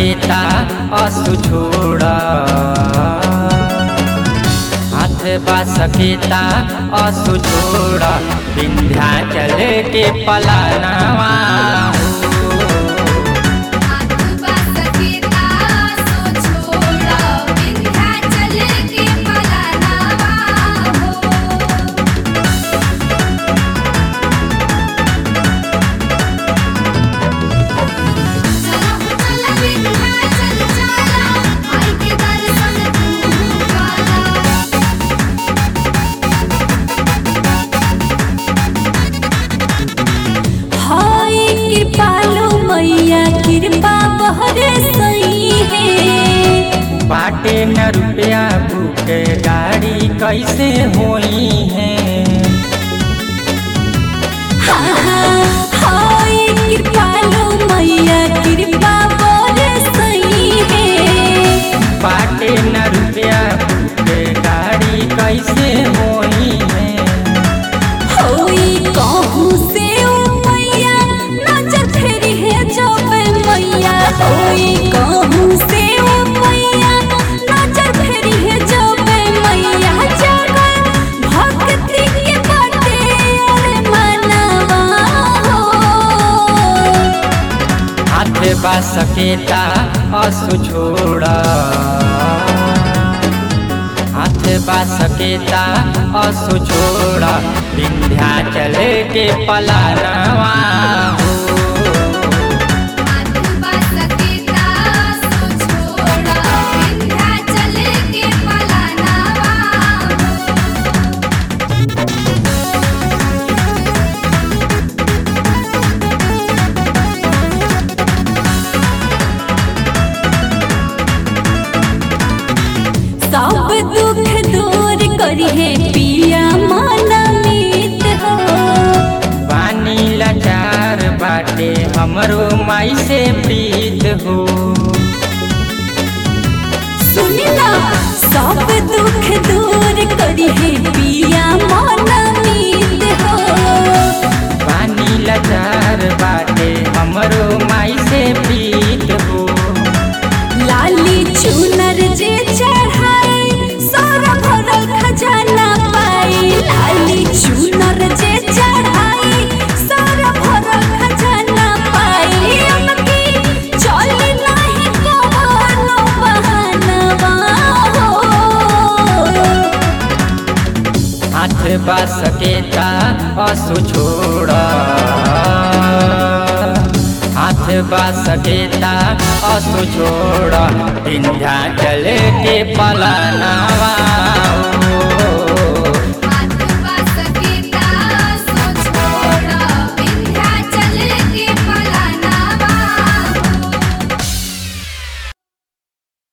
सकेता असु छोड़ा, हाथ बा सकेता असु छोड़ा, विंध्याचल के पलानवा। बाटे न रुपया भूखे गाड़ी कैसे होई है। मैया कृपा बरसई है। बाटे न रुपया भूखे गाड़ी कैसे होई है। होई कहूँ से ओ मैया नजर फेरी है जब मैया। होई कहूँ से ओ मैया नजर फेरी है जब मैया। जगन भक्ति के बाटे अरे मनवा हो। हाथ बा सकेता असु छोड़ा, हाथ बा सकेता असु छोड़ा, विंध्याचल के पलानवा। सब दुख दूर करिहे पिया मनमीत हो। पानी लाचार बाटे हमरो माई से प्रीत हो। सुनना सब दुख दूर करिहे पिया मनमीत हो। पानी लाचार बाटे हमरो माई से प्रीत हो। लाली चुनर जे चढ़ाई सारा भरल खजाना पाई। लाली चुनर जे चढ़ाई सारा भरल खजाना पाई। उनकी चल नहीं कवनो बहानवा हो। हाथ बा सकेता असु छोड़ा, हाथ बा सकेता असु छोड़ा, विंध्याचल के पलानवा।